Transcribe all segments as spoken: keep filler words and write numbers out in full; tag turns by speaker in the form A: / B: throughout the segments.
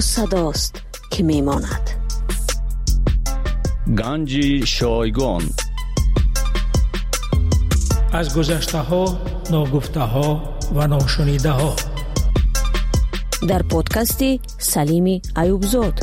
A: صداست که میماند.
B: گنج شایگان.
C: از گذشته ها، ناگفته ها و ناشنیده ها
A: در پادکست سلیم ایوبزاد.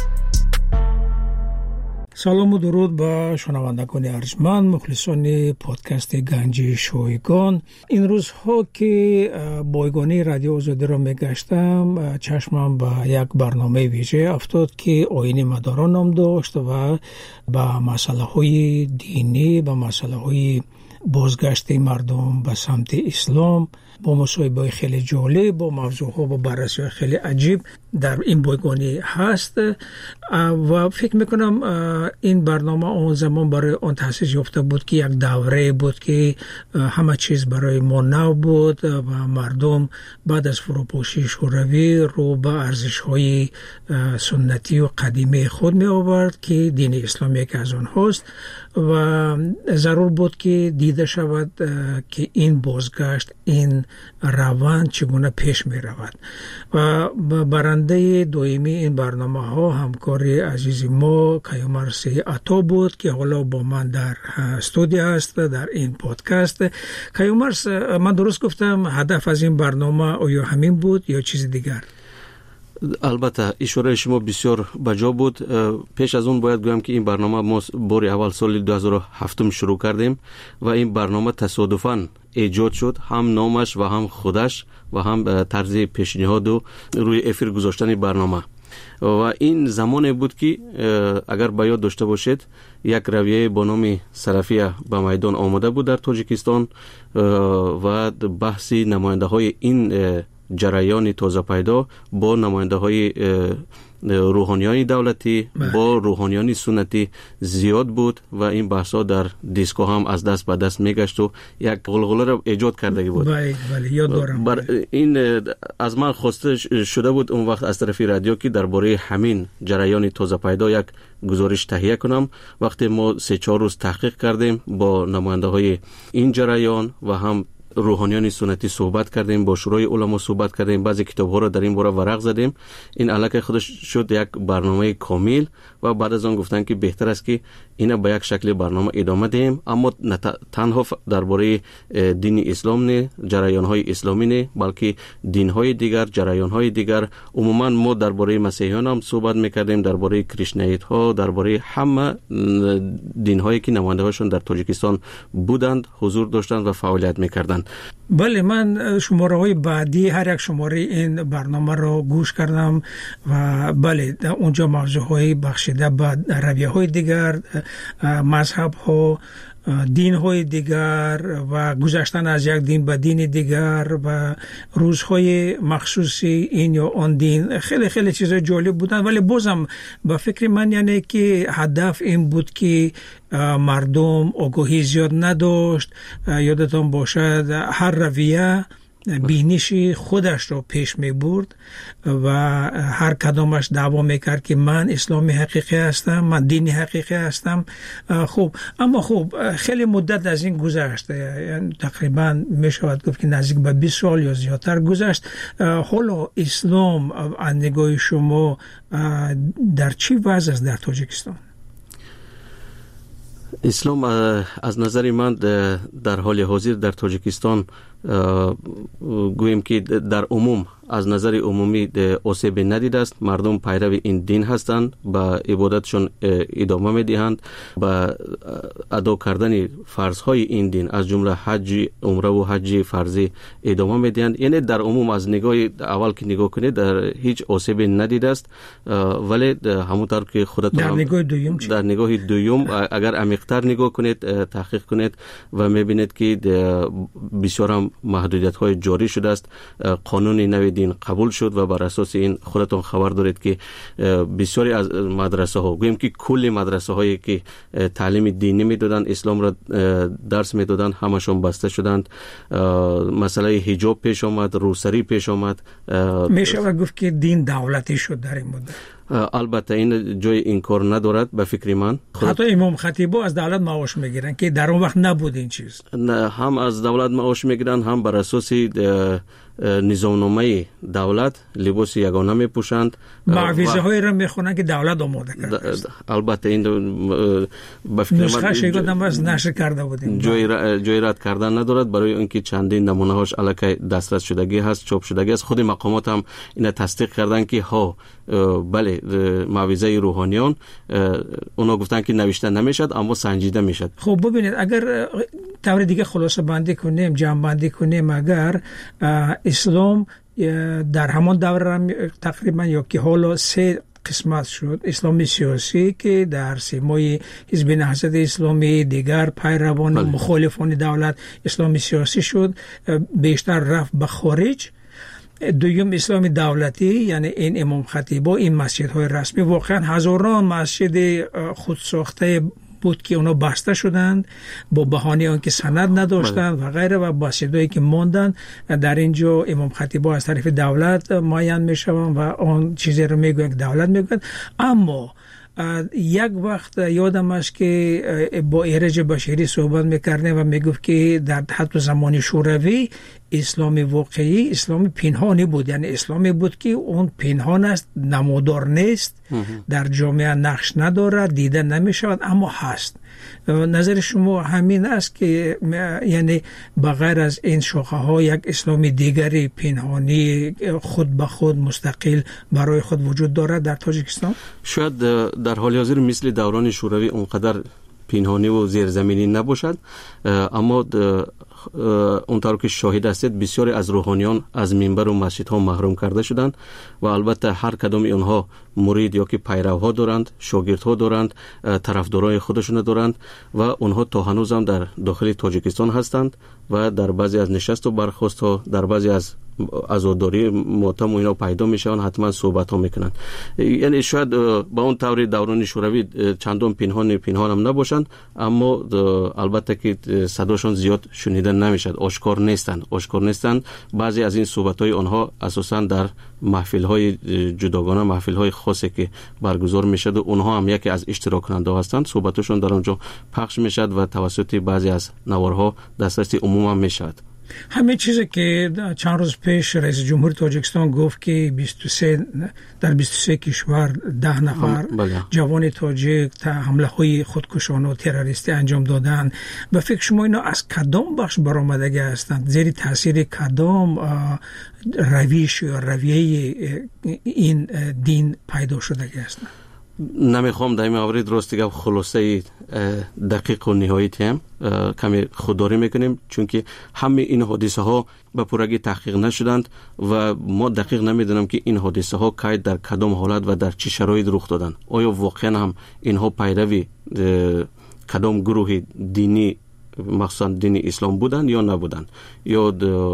C: سلام و درود به شنوندگان ارجمند مخلصان پادکست گنج شایگان. این روزها که بایگانی رادیو آزادی را میگشتم، چشمم به یک برنامه ویژه افتاد که آیین مداران نام داشت و به مسئله های دینی، به مسئله های بازگشت مردم به سمت اسلام با مصاحبه خیلی جالب، با موضوعها با بررسی خیلی عجیب در این بایگانی هست و فکر میکنم این برنامه اون زمان برای آن تأسیس یافته بود که یک دوره بود که همه چیز برای ما نو بود و مردم بعد از فروپاشی شوروی رو به ارزش‌های سنتی و قدیمی خود می آورد که دین اسلام یک از آنهاست و ضرور بود که دیده شود که این بازگشت، این روند چگونه پیش می رود. و برنده دویمی این برنامه ها همکاری عزیز ما کیومرث عطا بود که حالا با من در استودیو است در این پادکست. کیومرث، من درست گفتم هدف از این برنامه آیا همین بود یا چیز دیگر؟
D: البته اشاره شما بسیار بجا بود. پیش از اون باید گویم که این برنامه ما بار اول سال دو هزار و هفت شروع کردیم و این برنامه تصادفاً ایجاد شد، هم نامش و هم خودش و هم طرز پیشنهاد و روی افیر گذاشتن برنامه. و این زمانی بود که اگر به یاد داشته باشید یک رویه با نام سلفیه به میدان آمده بود در تاجیکستان و بحث نماینده های این جریان تازه پیدا با نماینده های روحانیان دولتی بله. با روحانیان سنتی زیاد بود و این بحثا در دیسکو هم از دست به دست میگشت و یک غلغله را ایجاد کرده بود.
C: بله بله یاد دارم.
D: بر این از من خواسته شده بود اون وقت از طرف رادیو که درباره همین جریان تازه پیدا یک گزارش تهیه کنم. وقتی ما سه چهار روز تحقیق کردیم با نماینده های این جریان و هم روحانیان سنتی صحبت کردیم، با شورای علما صحبت کردیم، بعضی کتاب ها را در این باره ورق زدیم. این علاقه خودش شد یک برنامه کامل و بعد از آن گفتن که بهتر است که اینا به یک شکل برنامه ادامه دهیم، اما نه تنها درباره دین اسلام نه، جریان های اسلامی نه، بلکه دین های دیگر، جریان های دیگر. عموما ما درباره مسیحیان هم صحبت میکردیم، درباره کریشنایت ها، درباره همه دین هایی که نماینده هاشون در تاجیکستان بودند، حضور داشتند و فعالیت میکردند.
C: بله، من شماره های بعدی هر یک شماره این برنامه رو گوش کردم و بله اونجا موضوع های بخشیده به رویه های دیگر، مذهب ها، دین های دیگر و گذشتن از یک دین به دین دیگر و روزهای مخصوص این یا آن دین، خیلی خیلی چیزای جالب بودن. ولی بازم به فکر من یعنی که هدف این بود که مردم آگاهی زیاد نداشت. یادتان باشد هر رویه بینش خودش رو پیش می برد و هر کدامش دعوا میکرد که من اسلامی حقیقی هستم، من دینی حقیقی هستم. خب اما خب خیلی مدت از این گذشت، یعنی تقریبا می شود گفت که نزدیک به بیست سال یا زیادتر گذشت. حالا اسلام از نگاه شما در چی وضع است در تاجیکستان؟
D: اسلام از نظر من در حال حاضر در تاجیکستان گویم که در عموم از نظر عمومی آسیب ندیده است. مردم پیرو این دین هستند، به عبادتشون ادامه میدهند، به ادا کردن فرضهای این دین از جمله حج، عمره و حج فرضی ادامه میدهند. یعنی در عموم از نگاه اول که نگاه کنید در هیچ آسیب ندیده است. ولی همونطور که خودتون
C: در نگاه دوم
D: در نگاه دوم اگر عمیق‌تر نگاه کنید، تحقیق کنید و میبینید که بسیار هم محدودیت های جاری شده است. قانون نو دین قبول شد و بر اساس این خودتون خبر دارید که بسیاری از مدرسه ها، گویم که کل مدرسه هایی که تعلیم دینی میدادن، اسلام را درس میدادن، همشون بسته شدند. مسئله حجاب پیش آمد، روسری پیش آمد.
C: میشه گفت که دین دولتی شد در این مدت.
D: البته این جای انکار ندارد به فکر من.
C: حتی امام خطیبا از دولت معاش میگیرن که در اون وقت نبود این چیز.
D: نه، هم از دولت معاش میگیرن، هم بر اساس نظامنامه دولت لباس یگانه میپوشند،
C: معویزه های را میخونن که دولت آماده کرده است.
D: البته این
C: نسخه شیگادم بس نشر کرده بودیم،
D: جای رد کردن ندارد، برای اینکه چندین نمونه هاش الکی دسترس شدگی هست، چاپ شدگی است. خود مقامات هم این تصدیق کردن که ها بله معویزه روحانیان اونا گفتن که نوشته نمیشد اما سنجیده میشد.
C: خب ببینید اگر طور دیگه خلاصه بندی کنیم، جمع بندی کنیم، اگر اسلام در همان دوره تقریبا یا که حالا سه قسمت شد. اسلام سیاسی که در سیمای حزب نهضت اسلامی، دیگر پیروان و مخالفان دولت اسلام سیاسی شد، بیشتر رفت به خارج. دویم اسلام دولتی، یعنی این امام خطیبا، این مسجدهای رسمی، واقعا هزاران مسجد خودساخته بود که اونا بسته شدند با بهانه آنکه سند نداشتند و غیره، و مسجدایی که ماندن در اینجا امام خطیبا از طرف دولت معین میشوند و آن چیزی رو میگویند که دولت میگوید. اما یک وقت یادم است که با ایرج بشیری صحبت میکردیم و میگفت که در حتی زمان شوروی اسلام واقعی اسلام پنهانی بود، یعنی اسلامی بود که اون پنهان است، نمودار نیست، در جامعه نقش ندارد، دیده نمی شود، اما هست. نظر شما همین است که یعنی بغیر از این شاخه ها یک اسلام دیگری پنهانی خود به خود مستقل برای خود وجود دارد در تاجیکستان؟
D: شاید در حال حاضر مثل دوران شوروی اونقدر پنهانی و زیرزمینی نباشد، اما اونطور که شاهد هستید بسیاری از روحانیان از منبر و مسجدها محروم کرده شدند و البته هر کدام اونها مرید یا که پیروها دارند، شاگردها دارند، طرفدارای خودشون دارند و اونها تا هنوز هم در داخل تاجیکستان هستند و در بعضی از نشست و برخاست ها، در بعضی از عزاداری ماتم و اینا پیدا میشن، حتما صحبت ها میکنن. یعنی شاید با اون طور دوران شوروی چندان پنهان پنهان هم نباشند، اما البته که صداشون زیاد شنیده نمیشد، آشکار نیستند آشکار نیستند بعضی از این صحبت های آنها اساسا در محفل های جداگانه، محفل های خاصی که برگزار میشد و اونها هم یکی از اشتراک کننده هستند، صحبتشون در اونجا پخش میشد و توسط بعضی از نوارها دسترسی عموم میشد.
C: همه چیزی که چند روز پیش رئیس جمهور تاجیکستان گفت که بیست و سه در بیست و سه کشور ده نفر جوان تاجیک تا حمله های خودکشانه و تروریستی انجام دادن، به فکر شما اینا از کدام بخش برآمدگی هستند؟ زیر تاثیر کدام رویش یا رویه این دین پیدا شدگی هستند؟
D: نمیخوام در این مورد راست گفت خلاصه دقیق و نهایی تیم کمی خودداری میکنیم، چون که همه این حادثه ها به پورگی تحقیق نشدند و ما دقیق نمیدونم که این حادثه ها کی در کدام حالت و در چه شرایط رخ دادن. آیا واقعا هم اینها پیروی کدام گروه دینی مخصوصا دین اسلام بودن یا نبودن، یا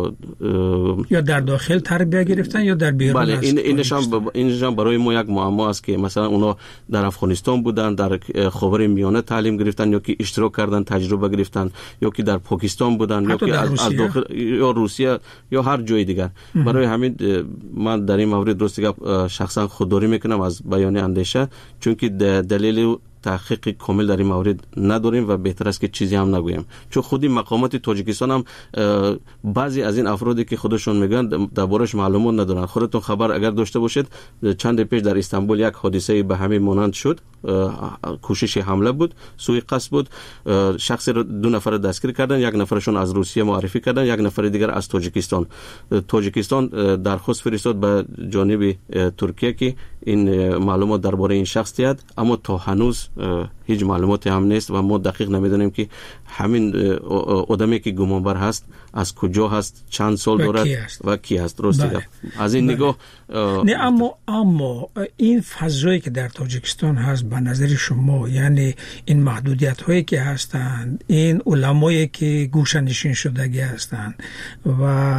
C: یا در داخل تربیت گرفتن یا در بیرون؟
D: بله، این اینشان اینشان برای ما یک معما است که مثلا اونا در افغانستان بودن، در خاورمیانه تعلیم گرفتن یا که اشتراک کردن، تجربه گرفتن، یا که در پاکستان بودن یا که از, از داخل یا روسیه یا هر جای دیگر. برای همین من در این مورد درستی شخصا خودداری میکنم از بیان اندیشه، چون که دلیل تحقیق کامل در این مورد نداریم و بهتر است که چیزی هم نگویم، چون خودی مقامات تاجیکستان هم بعضی از این افرادی که خودشون میگن دربارش معلومات ندارن. خودتون خبر اگر داشته باشید چند پیش در استانبول یک حادثه به همین مانند شد، کوشش حمله بود، سوء قصد بود، شخصی رو دو نفر دستگیر کردن، یک نفرشون از روسیه معرفی کردن، یک نفر دیگر از تاجیکستان. تاجیکستان درخواست فرستاد به جانب ترکیه که این معلومات درباره این شخص دهد، اما تا هنوز هیچ معلوماتی هم نیست و ما دقیق نمیدونیم که همین آدمی که گمانبر هست از کجا هست، چند سال دارد و کی هست. درسته؟ بله. از این بله. نگاه
C: نه، اما اما این فضایی که در تاجیکستان هست به نظر شما، یعنی این محدودیت هایی که هستند، این علمایی که گوشه‌نشین شدگی هستند و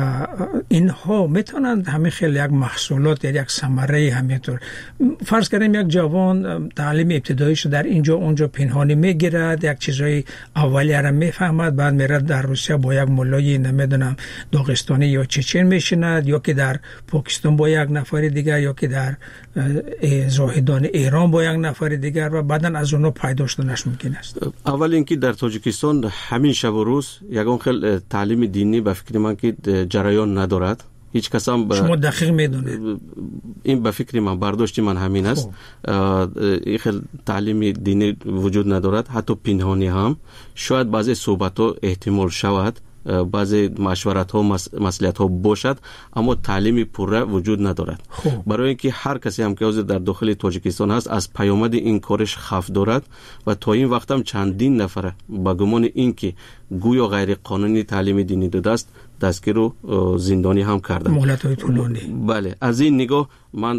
C: اینها میتونند همه خیلی یک محصولات یا یک ثمره همینطور، فرض کنیم یک جوان تعلیم ابتداییش در اینجا اونجا پنهانی میگیرد، یک چیزای اولیه را میفهمد، بعد میره در روسیه با یک مولای نمیدونم داغستانی یا چچن میشیند، یا که در پاکستان با یک نفر دیگر، یا که در زاهدان ایران با یک نفر دیگر، و بعدن از اونها پیدا شدنش ممکن است.
D: اول اینکه در تاجیکستان همین شب و روز یگان خیلی تعلیم دینی به فکر من که جریان ندارد، هیچ کس هم
C: شما دقیق میدونید
D: این به فکر من برداشت من همین است. این خیلی تعلیم دینی وجود ندارد، حتی پنهانی هم شاید بعضی صحبت ها احتمال شود، بعضی مشورت ها مصلحت ها باشد، اما تعلیم پوره وجود ندارد.
C: خوب.
D: برای اینکه هر کسی هم که در داخل تاجیکستان هست از پیامد این کارش خوف دارد و تا این وقت هم چندین نفر با گمان اینکه گویا غیر قانونی تعلیم دینی داده است دستگیر و زندانی هم کردند.
C: مهلت های طولانی.
D: بله، از این نگاه من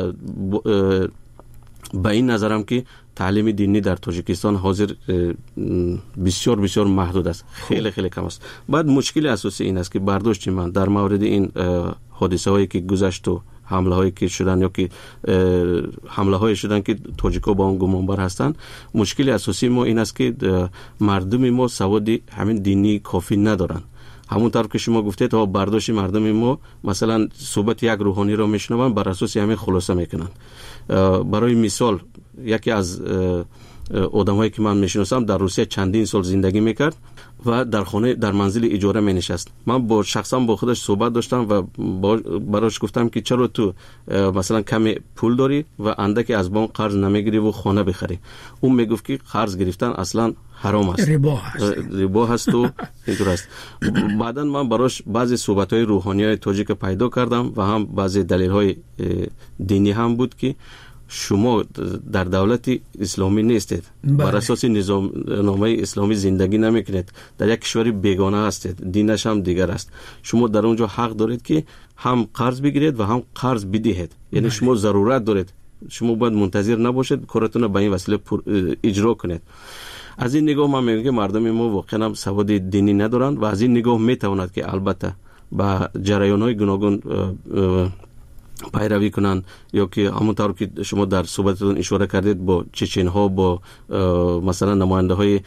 D: به این نظرم که تعلیم دینی در تاجیکستان حاضر بسیار بسیار محدود است، خیلی خیلی کم است. بعد مشکل اساسی این است که برداشت من در مورد این حادثه هایی که گذشت و حمله هایی که شدن یا که حمله هایی شدن که تاجیکا با اون گمانبر هستند، مشکل اساسی ما این است که مردم ما سواد همین دینی کافی ندارن. همون طرف که شما گفتید تا برداشت مردم ما مثلا صحبت یک روحانی را میشنون بر اساس همین خلاصه میکنن. برای مثال یکی از آدمایی که من میشناسم در روسیه چندین سال زندگی میکرد و در خانه در منزل اجاره می نشست. من با شخصا با خودش صحبت داشتم و براش گفتم که چرا تو مثلا کمی پول داری و اندکی از بانک قرض نمیگیری و خانه بخری؟ اون میگفت که قرض گرفتن اصلا حرام است،
C: ربا هست
D: ربا هست و اینطور است. بعدن من براش بعضی صحبت‌های روحانیای تاجیک پیدا کردم و هم بعضی دلیل‌های دینی هم بود که شما در دولت اسلامی نیستید، بر اساس نظام نامه اسلامی زندگی نمیکنید، در یک کشور بیگانه هستید، دینش هم دیگر است. شما در اونجا حق دارید که هم قرض بگیرید و هم قرض بدهید. یعنی بله. شما ضرورت دارید، شما باید منتظر نباشید کارتون به این وسیله اجرا کنید. از این نگاه من میگم که مردم ما واقعا هم سواد دینی ندارند و از این نگاه میتواند که البته با جریان‌های گوناگون پیروی کنن یا که همونطور که شما در صحبتتون اشاره کردید با چچن ها، با مثلا نماینده های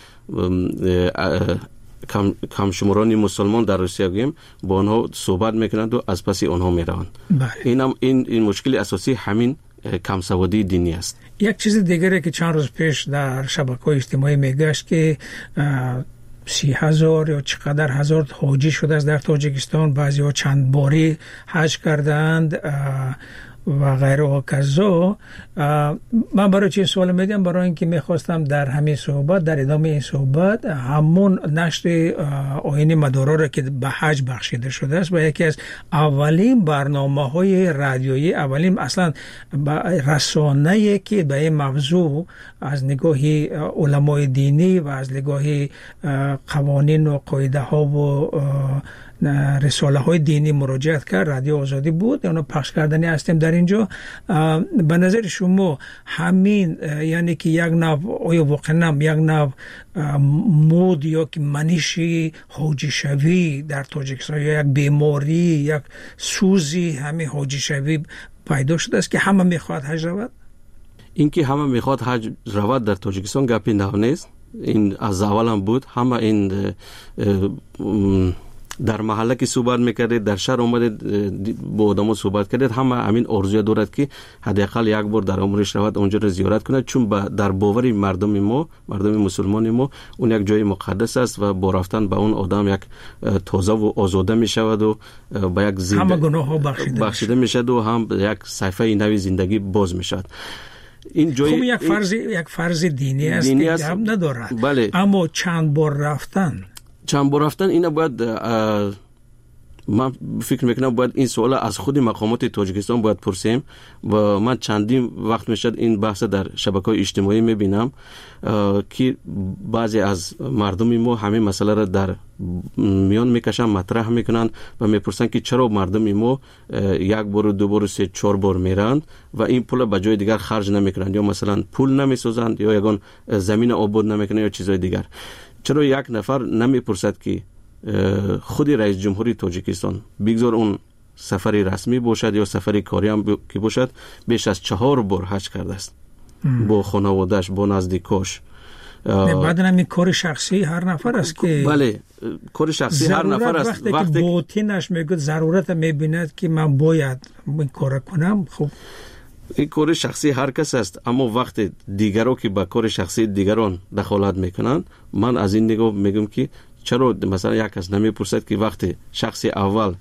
D: کم کم شمارانی مسلمان در روسیه گیم با آنها صحبت میکنند و از پس آنها میروند. اینم این این مشکل اساسی همین کم سوادی دینی است.
C: یک چیز دیگری که چند روز پیش در شبکه‌های اجتماعی میگشت که سی هزار یا چقدر هزار حاجی شده است در تاجیکستان، بعضی ها چند باری حج کردند و غیره و کذا. من برای چه سوال میدم؟ برای اینکه میخواستم در همین صحبت، در ادامه این صحبت، همون نشر آیین مدارا را که به حج بخشیده شده است و یکی از اولین برنامه های رادیویی، اولین اصلا رسانه‌ای که به این موضوع از نگاه علمای دینی و از نگاه قوانین و قاعده ها و رساله های دینی مراجعت کرد، رادیو آزادی بود. اونو پخش کردنی هستیم در اینجا. به نظر شما همین یعنی که یک نوع آیا واقعا یک نوع مود یا که منشی حاجی شوی در تاجیکستان یا یک بیماری، یک سوزی همین حاجی شوی پیدا شده است که همه میخواد حج رود؟
D: این که همه میخواد حج رود در تاجیکستان گپی نه نیست. این از اول هم بود. همه این در محله که صحبت میکردید، در شهر اومدید با آدمو صحبت کردید، همه همین آرزوی دارد که حداقل یک بار در عمرش رود اونجا رو زیارت کنه، چون در باور مردم ما، مردم مسلمان ما، اون یک جای مقدس است و با رفتن به اون آدم یک تازه و آزاده میشود و با یک زنده
C: همه گناه ها بخشیده,
D: بخشیده میشد و هم یک صفحه نوی زندگی باز میشد. این جای
C: خب یک فرض یک فرض دینی است
D: دینی
C: که
D: است.
C: هم ندارد.
D: بله.
C: اما چند بار رفتن
D: چند بار رفتن اینا باید، من فکر میکنم باید این سوال از خود مقامات تاجیکستان باید پرسیم و من چندین وقت میشد این بحث در شبکه‌های اجتماعی میبینم که بعضی از مردم ما همین مسئله را در میان میکشن، مطرح میکنن و میپرسن که چرا مردم ما یک بار دو بار سه چهار بار میرند و این پول به جای دیگر خرج نمیکنند، یا مثلا پول نمیسازند یا یگان زمین آباد نمیکنند یا چیزای دیگر. چرا یک نفر نمیپرسد که خود رئیس جمهوری تاجیکستان بگذار اون سفری رسمی باشد یا سفری کاری هم ب... که باشد، بیش از چهار بار حج کرده است با خانواده‌اش، با نزدیکاش.
C: بعد همین کار شخصی هر نفر است که
D: بله کار شخصی هر نفر است.
C: وقتی, وقتی که باطنش میگه ضرورت میبیند که من باید این کار کنم، خب
D: این کار شخصی هر کس است، اما وقتی دیگران که با کار شخصی دیگران دخالت میکنن، من از این نگاه میگم که چرا مثلا یک کس نمیپرسد که وقتی شخص اول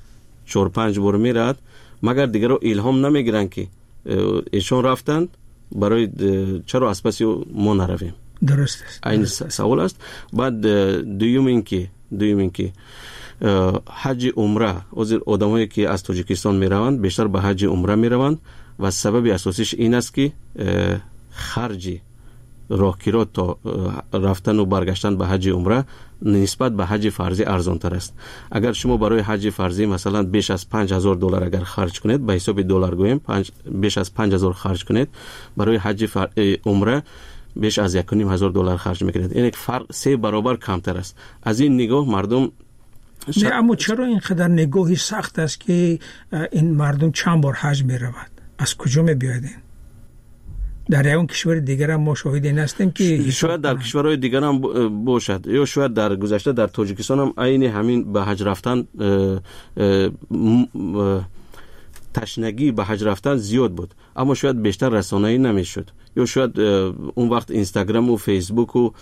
D: چهار پنج بار میرد، مگر دیگر رو الهام نمیگیرن که ایشون رفتند برای چرا از پس ما نرویم.
C: درست است.
D: این سوال است. بعد دوم این که دوم این که حج عمره از آدمایی که از تاجیکستان میروند بیشتر به حج عمره میروند و سبب اساسیش این است که خرج راهگیری تا رفتن و برگشتن به حج عمره نسبت به حج فرضی ارزان تر است. اگر شما برای حج فرضی مثلا بیش از پنج هزار دلار اگر خرج کنید، به حساب دلار گویم بیش از پنج هزار خرج کنید، برای حج عمره بیش از یک و نیم هزار دلار خرج میکنید. این یک فرق سه برابر کمتر است. از این نگاه مردم
C: نه، اما چرا اینقدر نگاهی سخت است که این مردم چند بار حج میروند؟ از کجا میبیاید؟ در اون کشور دیگر هم ما شاهد این هستیم که
D: شاید در کشورهای دیگر هم باشد، یا شاید در گذشته در تاجیکستان هم عین همین به حج رفتن تشنگی به حج رفتن زیاد بود، اما شاید بیشتر رسانه‌ای نمیشد، یا شاید اون وقت اینستاگرام و فیسبوک و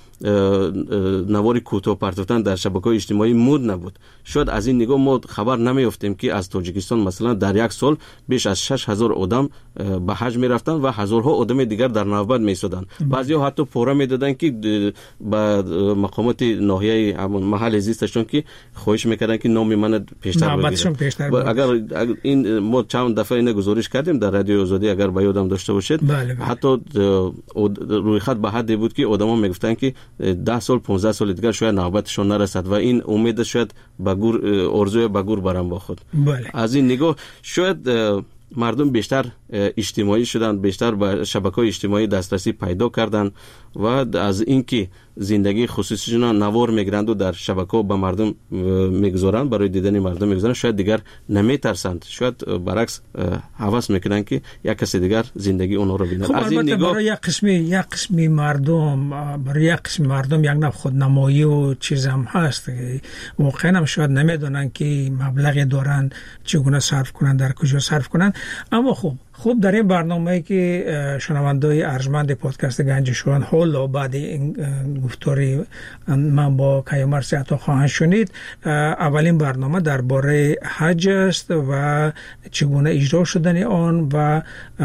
D: نوار کوتاه پرتوتن در شبکه‌های اجتماعی مود نبود. شاید از این نگاه ما خبر نمیافتیم که از تاجیکستان مثلا در یک سال بیش از شش هزار آدم به حج میرفتن و هزارها آدم دیگر در نوبت میایستادن. بعضیا حتی پورا میدادن که به مقامات ناحیه همون محل زیستشون که خواهش میکردن که نام من پیشتر بگیرن. اگر این ما چند دفعه اینو گزارش کردیم در رادیو آزادی، اگر به یادم داشته باشید، بله بله. حتی روی خط به حدی بود که آدما میگفتن که ده سال پانزده سال دیگر شاید نوبتشون نرسد و این امید شاید به گور ارزوی به گور برام با خود. بله. از این نگاه شاید مردم بیشتر اجتماعی شدن، بیشتر به شبکه‌های اجتماعی دسترسی پیدا کردن و از اینکه زندگی خصوصیشون نوار میگیرند و در شبکه‌ها به مردم میگذارند، برای دیدن مردم میگذارند، شاید دیگر نمیترسند، شاید برعکس هوس میکنن که یک کسی دیگر زندگی اونها رو ببینه.
C: خب از این نگاه برای یک قسمی یک قسمی مردم برای یک قسم مردم یک نوع خودنمایی و چیز هم هست، واقعا هم شاید نمیدونن که مبلغی دارن چگونه صرف کنن، در کجا صرف کنن. اما خب خب در این برنامه‌ای که شنونده‌های ارجمند پادکست گنج شویگان حالا بعد این گفتاری من با کیومرث عطا خواهند شنید، اولین برنامه درباره حج است و چگونه اجرا شدن آن و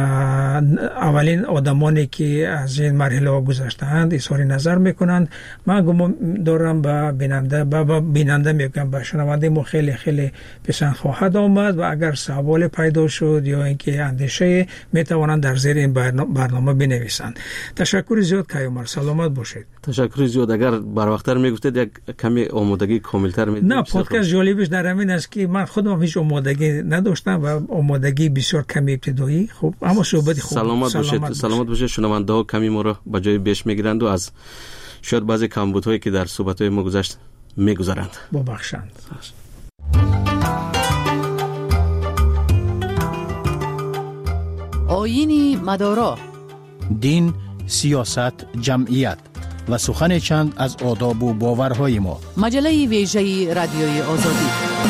C: اولین آدمانی که از این مرحله گذشته‌اند اظهار نظر میکنند. من گمان دارم به بیننده به بیننده میگم به شنونده ما خیلی خیلی پسند خواهد آمد و اگر سوال پیدا شد یا اینکه اندیشه میتوانند در زیر این برنامه بنویسند. تشکر زیاد کیومرث، سلامت باشید.
D: تشکر زیاد. اگر بر وقتتر میگفتید یک کمی آمادگی کاملتر میدید.
C: نه، پادکست جالبش در همین است که من خودم هیچ آمادگی نداشتم و آمادگی بسیار کمی ابتدایی. خب اما صحبت خوب.
D: سلامت, سلامت باشید. سلامت باشید. شنونده ها کمی ما را به جای بیش میگیرند و از شاید بعضی کمبودهایی که در صحبت های ما گذشت میگذارند.
C: ببخشند.
E: آیین مدارا،
F: دین، سیاست، جمعیت و سخن چند از آداب و باورهای ما.
E: مجله ویژه رادیوی آزادی.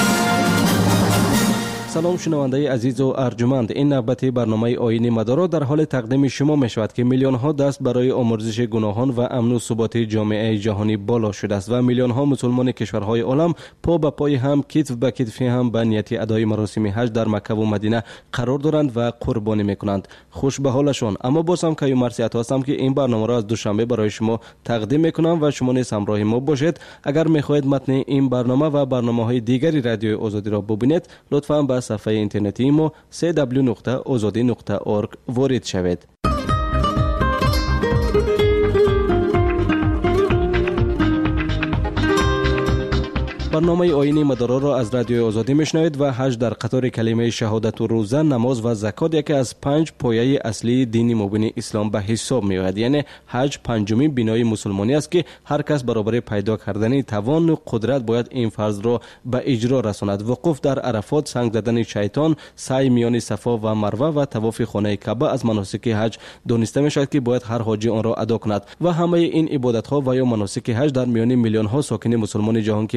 G: سلام شنونده عزیز و ارجمند، این نوبت برنامه آیین مدارا در حال تقدیم شما می شود که میلیون ها دست برای آمرزش گناهان و امن و ثبات جامعه جهانی بالا شده است و میلیون ها مسلمان کشورهای عالم پا به پای هم، کتف به کتف هم به نیت ادای مراسم حج در مکه و مدینه قرار دارند و قربانی میکنند. خوش به حالشان. اما باز هم کیومرث عطا هستم که این برنامه را از دوشنبه برای شما تقدیم میکنم و شما نیز همراه ما باشید. اگر میخواهید متن این برنامه و برنامه‌های دیگری رادیو آزادی را ببینید، لطفاً به صفحه اینترنتی ما دبلیو دبلیو دبلیو نقطه azadi نقطه org وارد شوید. برنامه آیین مدارا را از رادیو آزادی میشنوید و حج در قطار کلمه شهادت و روزه، نماز و زکات یکی از پنج پایه اصلی دین مبین اسلام به حساب می آید. یعنی حج پنجمین بنای مسلمانی است که هر کس برابر پیدا کردن توان و قدرت باید این فرض را به اجرا رساند. وقوف در عرفات، سنگ زدن شیطان، سعی میان صفا و مروه و طواف خانه کعبه از مناسک حج دانسته می شود که باید هر حاجی آن را ادا کند و همه این عبادت ها و یا مناسک حج در میان میلیون ها ساکن مسلمان جهان که به نیت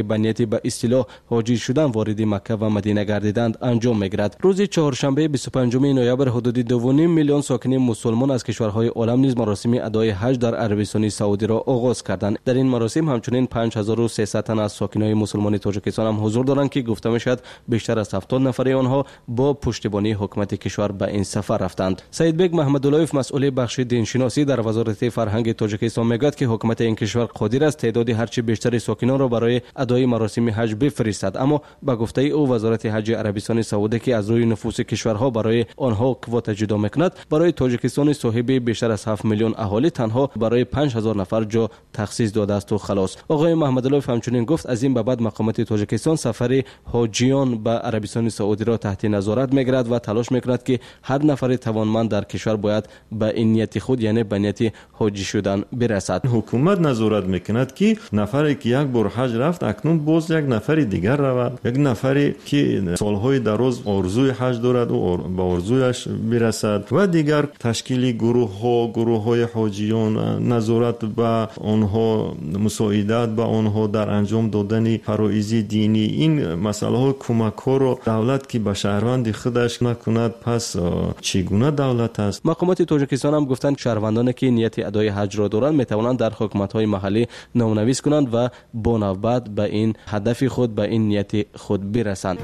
G: به اصطلاح حاجی شدن وارد مکه و مدینه گردیدند انجام می‌گیرد. روز چهارشنبه بیست و پنجم نوامبر حدود دو و نیم میلیون ساکن مسلمان از کشورهای عالم نیز مراسم ادای حج در عربستان سعودی را آغاز کردند. در این مراسم همچنین پنج هزار و سیصد تن از ساکنان مسلمان تاجیکستان هم حضور دارند که گفته میشد بیشتر از هفتاد نفر آنها با پشتیبانی حکومت کشور به این سفر رفتند. سید بیگ محمداللهیف مسئول بخش دینشناسی در وزارت فرهنگ تاجیکستان میگوید که حکومت این کشور قادر است تعداد هرچه بیشتر ساکنان را برای ادای مراسم حج بفرستد، اما به گفته او وزارت حج عربستان سعودی که از روی نفوس کشورها برای آنها کوتا جدا میکند، برای تاجیکستان صاحب بیشتر از هفت میلیون اهالی تنها برای پنج هزار نفر جا تخصیص داده است و خلاص. آقای محمداللهیف همچنین گفت از این به بعد مقامات تاجیکستان سفر حاجیان به عربستان سعودی را تحت نظارت میگیرد و تلاش میکند که هر نفر توانمند در کشور باید به این نیت خود یعنی به نیت حاجی شدن برسد.
H: حکومت نظارت میکند که نفری که یک بار حج رفت اکنون باز یک نفر دیگر رود، یک نفری که سالهای دراز آرزوی حج دارد و به آرزویش برسد و دیگر تشکیل گروه ها گروه های حاجیان، نظارت به آنها، مساعدت به آنها در انجام دادن فرایض دینی، این مسئله ها کمک ها رو دولت که به شهروند خودش نکند پس چگونه دولت است؟
G: مقامات تاجیکستان هم گفتند شهروندانی که نیت ادای حج را دارند میتوانند در حکومت های محلی نامنویس کنند و با نوبت به این هدف خود به این نیت خود برسند.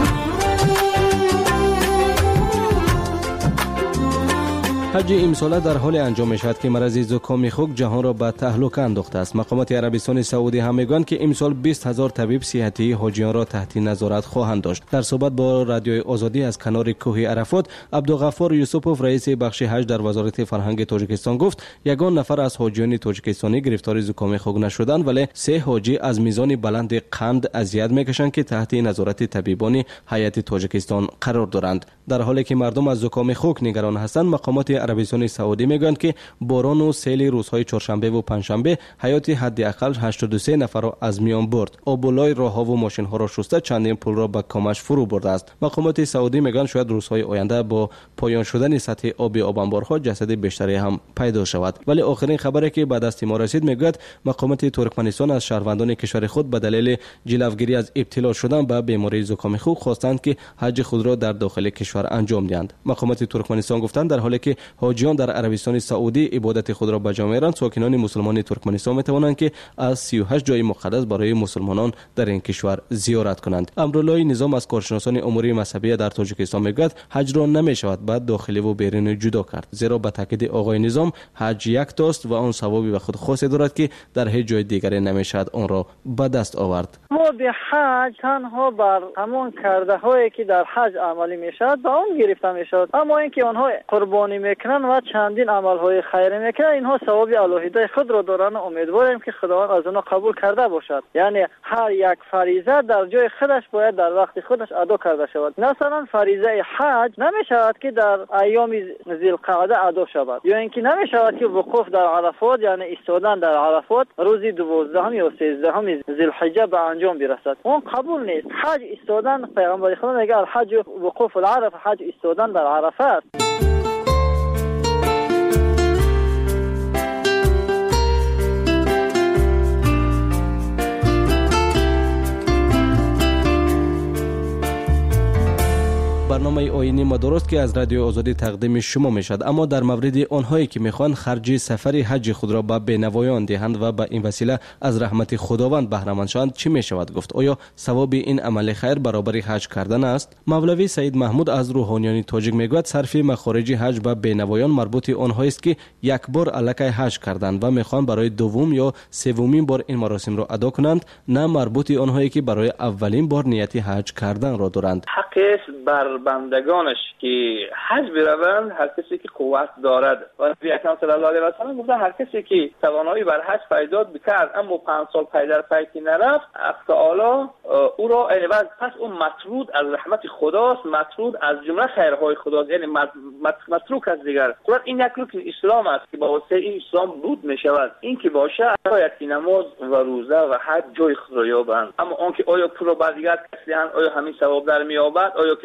G: حج امساله در حال انجام می شود که مرض زکام خوک جهان را به تهلکه انداخته است. مقامات عربستان سعودی هم میگویند که امسال بیست هزار طبیب صحتی حاجیان را تحت نظارت خواهند داشت. در صحبت با رادیوی آزادی از کنار کوه عرفات، عبدالغفار یوسفوف رئیس بخش حج در وزارت فرهنگ تاجیکستان گفت یگان نفر از حاجیان تاجیکستانی گرفتار زکام خوک نشدند، ولی سه حاجی از میزان بلند قند اذیت میکشند که تحت نظارت طبیبان هیئت تاجیکستان قرار دارند. در حالی که مردم از زکام خوک نگران هستند، مقامات عربستان سعودی میگویند که باران و سیل روزهای چهارشنبه و پنجشنبه حیات حداقل هشتاد و سه نفر را از میان برد. آبولای راهها و ماشین ها را شسته چندین پل را به کامش فرو برده است. مقامات سعودی میگویند شاید روزهای آینده با پایان شدن سطح آب آب انبارها جسد بیشتری هم پیدا شود. ولی آخرین خبری که به دست ما رسید میگوید مقامات ترکمنستان از شهروندان کشور خود به دلیل جلوگیری از ابتلا شدن به بیماری زکام خوک خواستند که حج خود را در داخل کشور انجام دهند. مقامات ترکمنستان گفتند در حالی که حاجیان در عربستان سعودی عبادت خود را به جا می‌آورند، ساکنان مسلمان ترکمنستان می‌توانند که از سی و هشت جای مقدس برای مسلمانان در این کشور زیارت کنند. امرالله نظام از کارشناسان امور مذهبی در تاجیکستان میگوید حج را نمی‌شود بعد داخلی و بیرونی جدا کرد، زیرا به تاکید آقای نظام حج یک تاست و آن ثوابی به خود خاصی دارد که در هیچ جای دیگری نمی‌شود آن را به دست آورد.
I: ما به حج تنها بر همان کرده هایی که در حج عملی می‌شود به آن گرفته می‌شود، اما اینکه آنها قربانی میکنن و چندین عملهای خیری میکنن اینها ثواب الهی خود را دارن. امیدواریم که خداوند از آنها قبول کرده باشد. یعنی هر یک فریضه در جای خودش باید در وقت خودش ادا کرده شود. مثلا فریضه حج نمیشود که در ایام ذوالقعده ادا شود، یا اینکه نمیشود که وقوف در عرفات یعنی ایستادن در عرفات روز دوازدهم یا سیزدهم ذوالحجه به انجام برسد. اون قبول نیست. حج ایستادن، پیغمبر خدا میگه الحج وقوف العرفه، حج ایستادن در عرفه است.
G: برنامه آیینی ما درست که از رادیو آزادی تقدیم شما میشد، اما در مورد آنهایی که میخوان خرج سفر حج خود را به بینوایان دهند و به این وسیله از رحمت خداوند بهره مند شوند چی میشود گفت؟ آیا ثواب این عمل خیر برابر حج کردن است؟ مولوی سید محمود از روحانیان تاجیک میگوید صرف مخارج حج به بینوایان مربوط آنهایی است که یک بار الکی حج کردند و میخوان برای دوم یا سومین بار این مراسم را ادا کنند، نه مربوط آنهایی که برای اولین بار نیت حج کردن را دارند.
J: حقش بر بندگانش که حج بروند، هر کسی که قوت دارد. و نبی اکرم صلی الله علیه و سلم گفتن هر کسی که توانایی بر حج پیدا بکرد اما پنج سال پی در پی نرفت، تعالی او را عوض پس اون مطرود از رحمت خداست، مطرود از جمله خیرهای خداست، یعنی متروک از دیگر. قرآن این یک رکن اسلام است که با واسطه این اسلام بود می شود. این که باشه باید که نماز و روزه و حج جای خود را یابند. اما اون که آیا پول را بر دیگر کسی آیا همین ثواب در می یابد، آیا که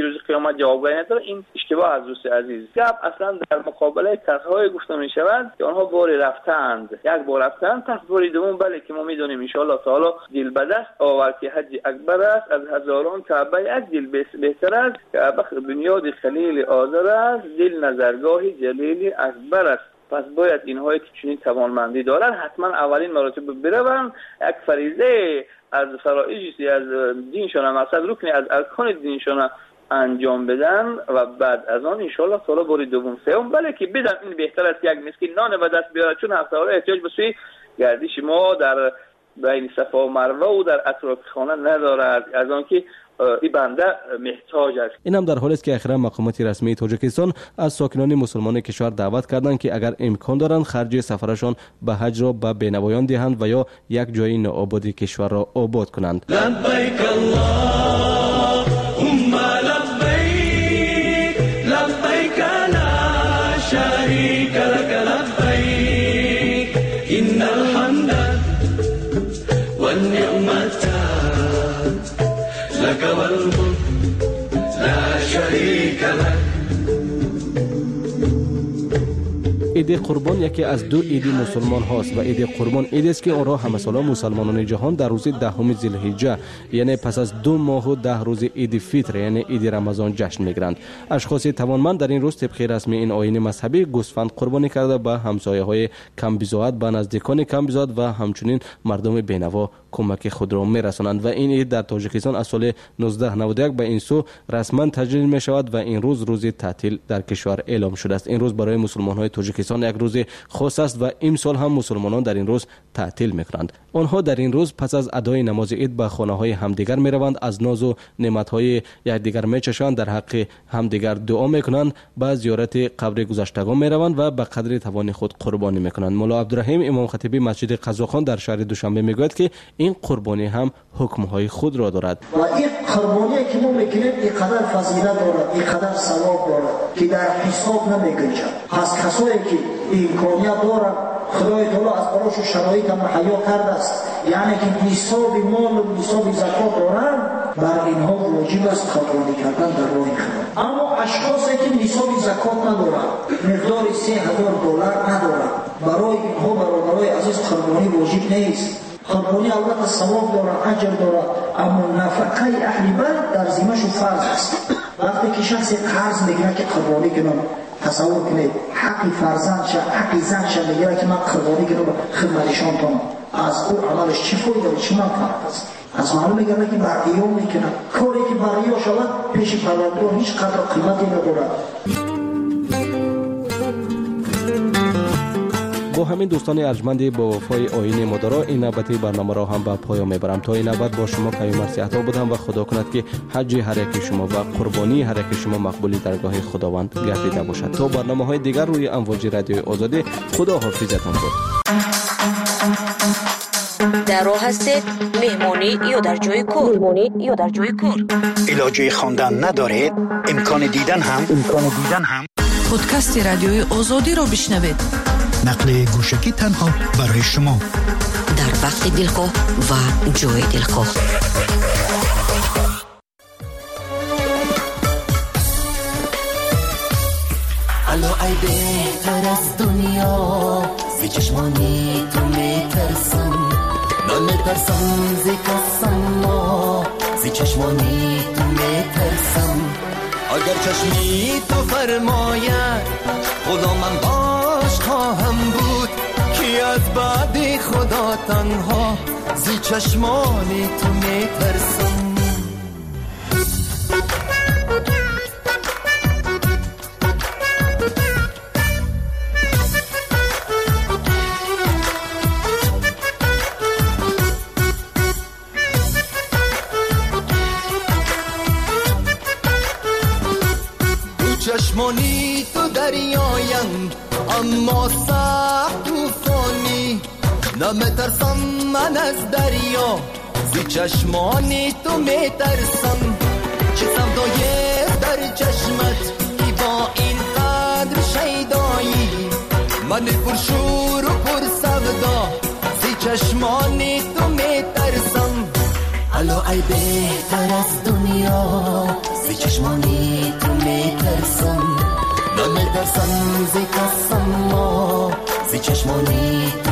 J: روز قیامت جوابگویی نداره، این اشتباه از دوست عزیز. گپ اصلا در مقابله کسایی گفته می شود که آنها باری رفتند، یک بار رفتند، پس باری دوم بله که ما میدونیم ان شاء الله تعالی دل به دست آورد که حج اکبر است، از هزاران کعبه یک دل بهتر است، کعبه بنیاد خلیل آذر است، دل نظرگاه جلیل اکبر است. پس باید اینهایی که چنین توانمندی دارن حتما اولین مراتب بروند، یک فریضه از فرائض از دینشون، مثلا رکنی از ارکان دینشون انجام بدن و بعد از آن ان شاء الله تعالی بار دوم سوم بله که بدن. این بهتر است که یک مسکین نان به دست بیاره، چون هفته ها احتیاج به سوی گردش ما در بین صفا و مروه و در اطراف خانه ندارد، از آن که این بنده محتاج است.
G: این هم در حالی است که اخیرا مقامات رسمی تاجیکستان از ساکنان مسلمان کشور دعوت کردند که اگر امکان دارند خرج سفرشان به حج را به بینوایان دهند و یا یک جای نوآبادی کشور را آباد کنند.
K: لبیک اللهم لبیک لبیک لا شریک لک لبیک ان الحمد والنعمت لك والملك لا شريك لك.
G: عید قربان یکی از دو عید مسلمان هاست و عید قربان عید است که آن را همه ساله مسلمانان جهان در روز دهم ذوالحجه یعنی پس از دو ماه و ده روز عید فطر یعنی عید رمضان جشن میگیرند. اشخاص توانمند در این روز طبق رسمی این آیین مذهبی گوسفند قربانی کرده به همسایه های کم بضاعت، به نزدیکان کم بضاعت و همچنین مردم بینوا کمک خود را میرسانند و این عید در تاجیکستان از سال نوزده نود و یک به این سو رسما تجلیل می شود و این روز روز تعطیل در کشور اعلام شده است. این روز برای مسلمان های تاجیکستان یک روز خاص است و امسال هم مسلمانان در این روز تعطیل میکنند. آنها در این روز پس از ادای نماز عید به خانه های همدیگر میروند، از ناز و نعمت های یکدیگر میچشند، در حق همدیگر دعا میکنند، به زیارت قبر گذشتگان میروند و به قدر توان خود قربانی میکنند. مولا عبدالرحیم امام خطیبی مسجد قزاقان در شهر دوشنبه میگوید که این قربانی هم حکم های خود را دارد
L: و این قربانی که ما میکنیم اینقدر فضیلت دارد، اینقدر ثواب دارد که در حساب نمیگنجد. پس کسایی که امکانیت دارند خدای تعالی از براشون شرایط مهیا کرده است، یعنی که نصاب مال و نصاب زکات دارند، بر اینها واجب است قربانی کردن در راه خدا. اما اشخاصی که نصاب زکات ندارند، مقدار سه هزار دلار ندارند، برای اینها برادرای عزیز قربانی واجب نیست. قربانی البته ثواب دارد، اجر دارد، اما نفقه اهل بیت در ذمه‌شون فرض است. وقتی که شخص قرض میگیره که قربانی کنم، تصور کنید حقی فرزندش، حقی زنش میگیره که من قربانی کنم خدمتشان کنم، از او عملش چی فایده و چی منفعت است؟ از معلوم میگه که برعیان میکنه، کاری که برعیا شود پیش پروردگار هیچ قدر قیمتی ندارد.
G: با همین دوستان ارجمند با وفای آیین مدارا این نوبتی برنامه را هم به پایان میبرم. تا این نوبت با شما کمی مرسی عطا بودم و خدا کند که حج هر یک شما و قربانی هر یک شما مقبولی درگاه خداوند گردیده باشد. تا برنامه های دیگر روی امواج رادیوی آزادی، خدا حافظتان باد.
A: در راه هستید مهمانی یا در جای کار؟ مهمانی یا در جای کار؟
M: علاجه خواندن ندارید؟ امکان دیدن هم امکان دیدن هم
E: پادکست رادیوی آزادی را بشنوید.
M: نقل گوشکی تنها برای شما
A: در وقت دلخواه و جای دلخواه.
K: الو ای بهتر از دنیا، زی چشمانی تو میترسم، نمیترسم زی کسم ما، زی چشمانی تو میترسم. اگر چشمی تو فرماید خدا من باش خواهم بود، کی از بعد خدا تنها زی چشمانی تو میترسم. چشمانی تو دریایم اما سخت توفانی، نمیترسم من از دریا زی چشمانی تو میترسم. چه سودای در چشمت ای با این قدر شیدایی، من پرشور و پر سودا زی چشمانی تو میترسم. الو ای بهتر از دنیا، زی چشمانی تو میترسم نمیترسم زی کسم ما زی چشمانی